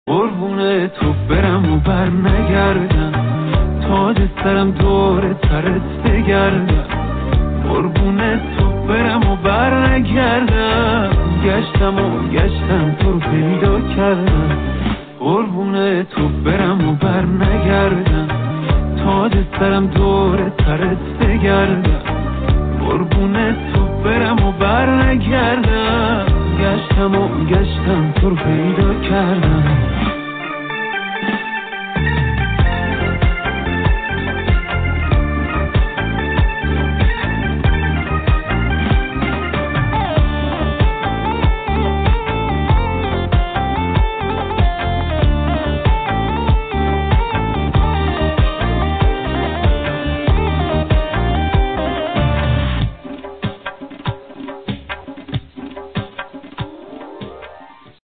قربون تو برم و بر نگردم، تاج سرم دور سرت بگردم. قربون تو برم و بر نگردم، گشتم تو رو پیدا کردم. قربون تو برم و بر نگردم، تاج سرم دور سرت بگردم. قربون تو برم و بر نگردم، گشتم تو رو پیدا کردم.